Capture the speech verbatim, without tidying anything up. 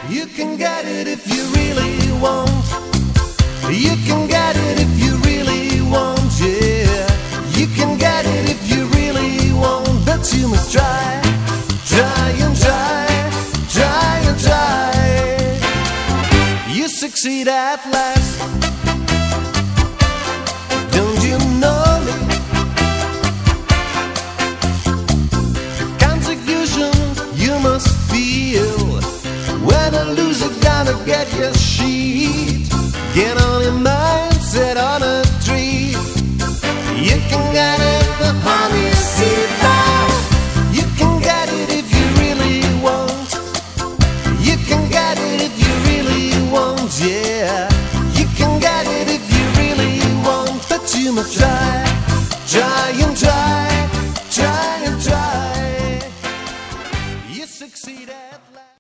You can get it if you really want. You can get it if you really want, yeah. You can get it if you really want, but you must try, try and try, try and try. You succeed at last. Don't you know me? Consecution you must feel when a loser gonna get your sheet. Get on your mind, sit on a tree. You can get it, the honey seed now. You can get it if you really want. You can get it if you really want, yeah. You can get it if you really want, but you must try, try and try, try and try. You succeed at last.